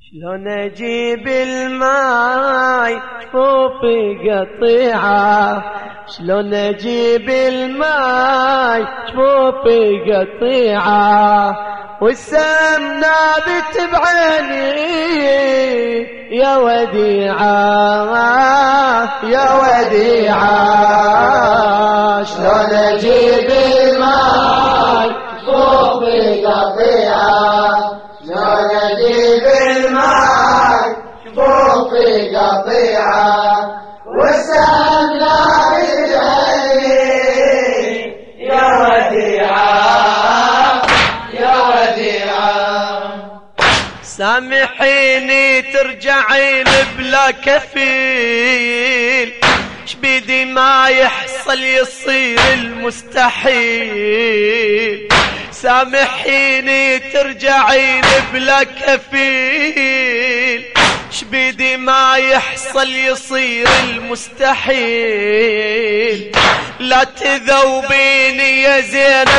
شلون اجيب الماي جفوف قطيعة، شلون اجيب الماي جفوف قطيعة، والسم نابت بعيني يا وديعة يا وديعة. شلون اجيب الماي جفوف قطيعة، شلون اجيب الماي جفوف قطيعة، والسم نابت بعيني يا وديعة يا وديعة. سامحيني ترجعين بلا كفيل، شبيدي ما يحصل يصير المستحيل. سامحيني ترجعين بلا كفيل، شبيدي ما يحصل يصير المستحيل. لا تذوبيني يا زينب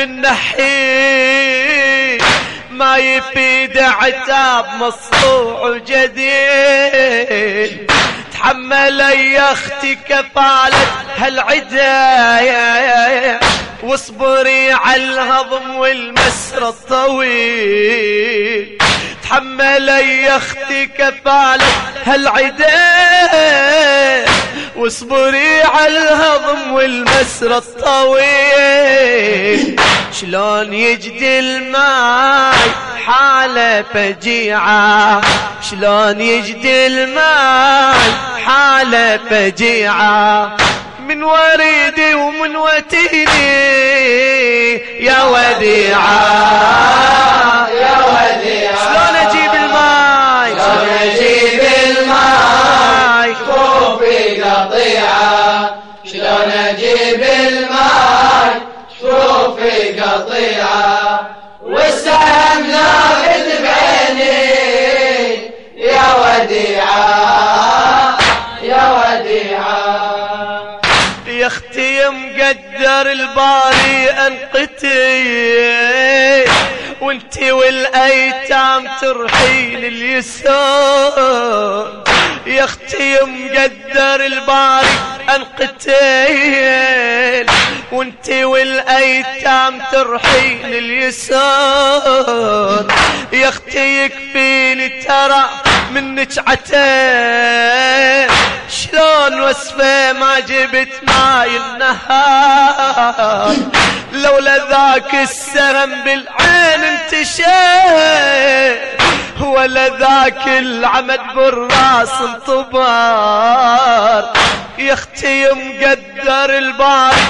بالنحيل، ما يفيد عتاب مصروع جديد. تحملي يا اختي كفالة هالعدا، واصبري على الهضم والمسر الطويل. تحملي يا اختي كفالة هالعدا، واصبري على الهضم والمسر الطويل. شلون يجدي الماي حالة فجيعة، شلون يجدي الماي حالة فجيعة، من وريدي ومن وتيني يا وديعة يا وديعة. شلون اجيب الماي، شلون اجيب الماي جفوف قطيعة، شلون اجيب الماي جفوف قطيعة، والسهم نابت بعيني يا وديعة يا وديعة. يا اختي مقدر الباري انقتي، وانتي والايتام ترحيل اليسار. يا اختي مقدر الباري انقتي، وانتي والايتام ترحيل اليسار. يا اختي يكفيني ترى منك عتين، شلون وصفه ما جبت ماي النهار. لولا ذاك السهم بالعين انتشر، ولا ذاك العمد بالراس انطبار. يا اختي مقدر الباري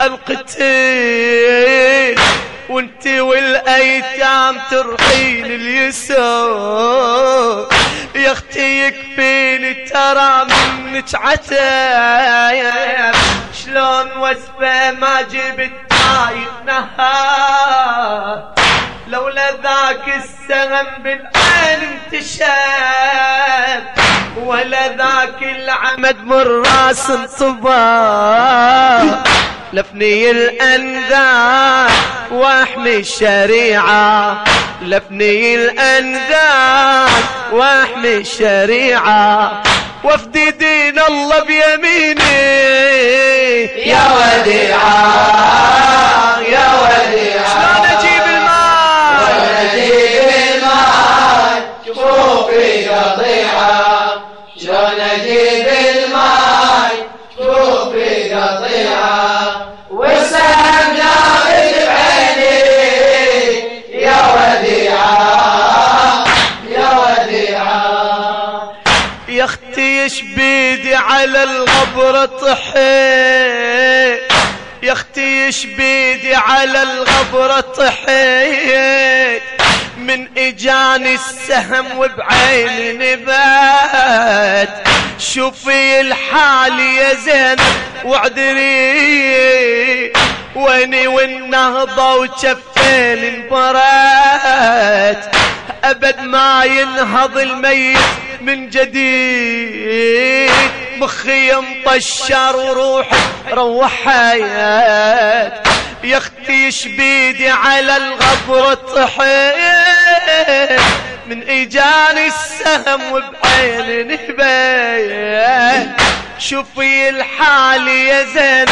انقتل، وانتي والايتام ترحيل اليسار. يا اختي يكفيني ترى منك عتاب، شلون وصفه ما جبت ماي النهار. لولا ذاك السهم بالعين انتشاب، ولا ذاك العمد بالراس انطبار. لفني الأنذار واحمي الشريعة، لفني الأنذار واحمي الشريعة، وافدي دين الله بيميني يا وديعة يا وديعة. شلون اجيب الماي، شلون اجيب الماي جفوف قطيعة، شلون اجيب الماي جفوف قطيعة، والسهم نابت بعيني يا وديعة يا وديعة. يا اختي شبيدي على الغبرة طحيت، يا اختي شبيدي على الغبرة طحيت، من اجاني السهم وبعيني نبات. شوفي الحال يا زينب واعذري، ويني والنهضة وشفين انبرات. ابد ما ينهض الميت من جديد، مخي مطشر وروحي روحت. يا اختي شبيدي على الغبرة طحيت، من اجاني السهم وبعين نبين شوفي الحال يا زينب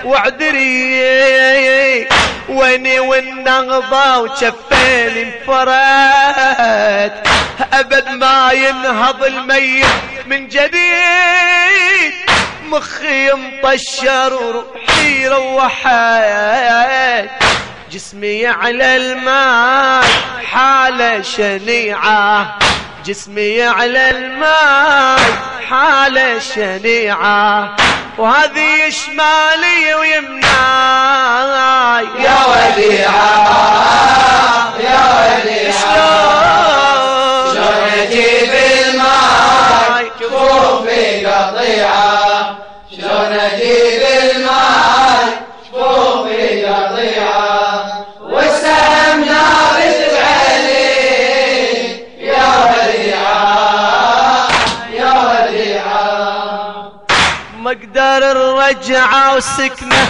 واعذري ويني والنغضة وشفيني انفرد ابد ما ينهض الميت من جديد مخي مطشر وروحي روحت جسمي على الماء حالة شنيعة جسمي على الماء حالة شنيعة وهذه شمالي ويمناي يا وديعة يا وديعة شلون اجيب الماي جفوفي قطيعة شلون اجيب الماي جفوفي قطيعة والسهم نابت بعيني يا وديعة يا وديعة ما اقدر الرجعة وسكنة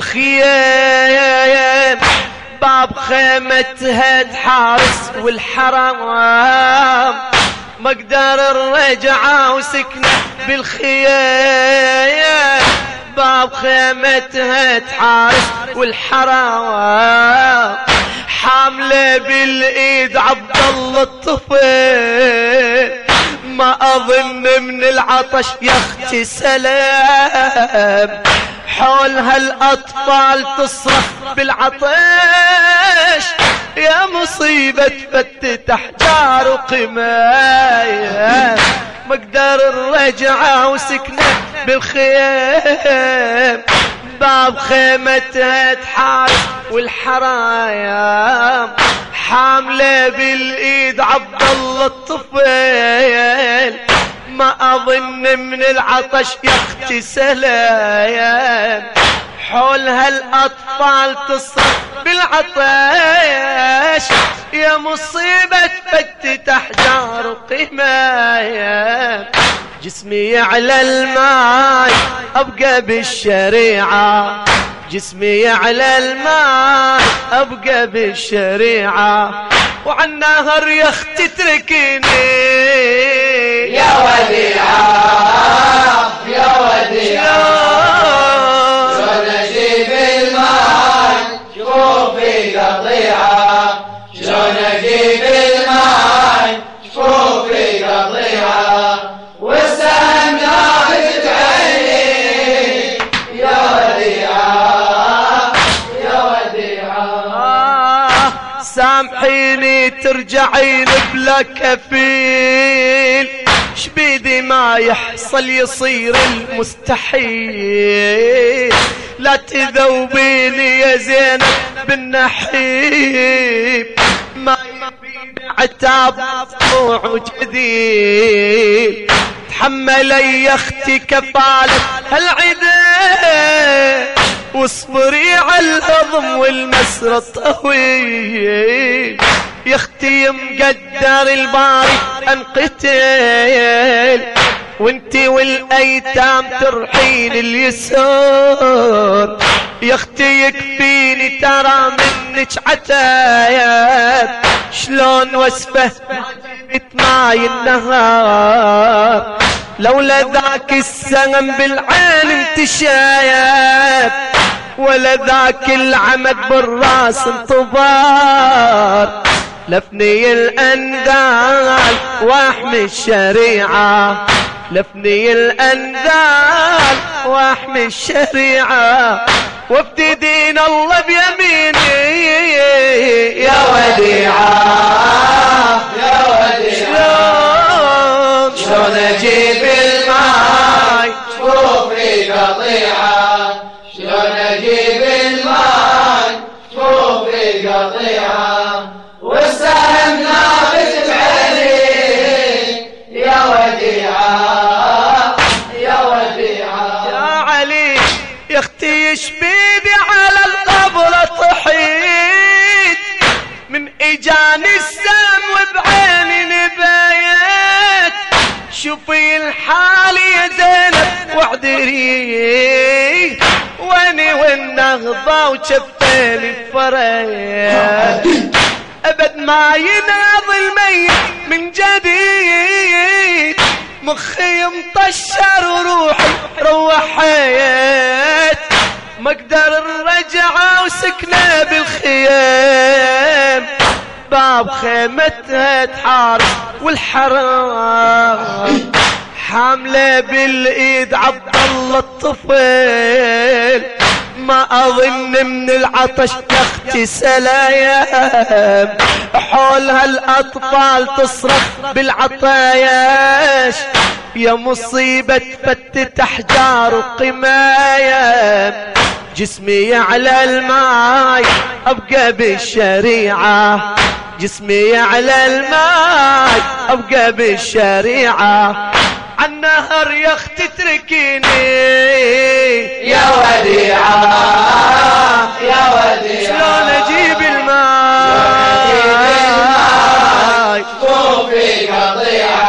بالخيام باب خيمتها تحارس والحرام ما اقدر الرجعة وسكنة بالخيام باب خيمتها تحارس والحرام حاملة بالايد عبد الله الطفل ما اظن من العطش يا اختي سلام حولها الاطفال تصرخ بالعطش يا مصيبة تفتت احجار وقماية ما اقدر الرجعة وسكنة بالخيام باب خيمتها تحارس والحرايم حاملة بالايد عبد الله الطفل ما اظن من العطش يا اختي سلام حولها الاطفال تصرخ بالعطش يا مصيبة تفتت احجار وقماية جسمي على الماي ابقى بالشريعة جسمي على الماي ابقى بالشريعة وعن نهر يا اختي تركني يا وديعة يا وديعة شلون اجيب الماي جفوفي قطيعة شلون اجيب الماي جفوفي قطيعة والسهم نابت بعيني يا وديعة يا وديعة سامحيني ترجعين بلا كفيل شبيدي ما يحصل يصير المستحيل لا تذوبيني يا زينب بالنحيب ما يبيني عتاب طموع جديد تحملي يا اختي كفالة هالعدا واصبري على الهضم والمسر الطويل يا اختي مقدر الباري انقتل وانتي والايتام ترحين اليسار يا اختي يكفيني ترى منك عتايب شلون وصفه جبت ماي النهار لولا ذاك السهم بالعين انتشايب ولا ذاك العمد بالراس انطبار لفني الأنذال واحمي الشريعة لفني الأنذال واحمي الشريعة وافدي دين الله بيميني يا وديعة يا وديعة شلون اجيب الماي جفوفي قطيعة شلون اجيب الماي جفوفي قطيعة والسهم نابت بعيني يا وديعة يا وديعة يا علي يا اختي شبيدي على القبر طحيت من اجاني السم وبعيني نبيت شوفي الحال يا زينب واعذري واني والنهضة وشفيني الفريق ابد ما يناض الميت من مخي مطشر وروحي روحيت، ما اقدر الرجعة وسكنة بالخيام، باب خيمتها تحارب والحرام، حاملة بالايد عبد الله الطفل، ما اظن من العطش يا اختي سلايم، حولها الاطفال تصرخ بالعطايش، يا مصيبة تفتت احجار وقمايم، جسمي على الماي ابقى بالشريعة، جسمي على الماي ابقى بالشريعة، عالنهر يا اختي تركيني يا وديعة يا وديعة، شلون اجيب الماي طوفي قطيعة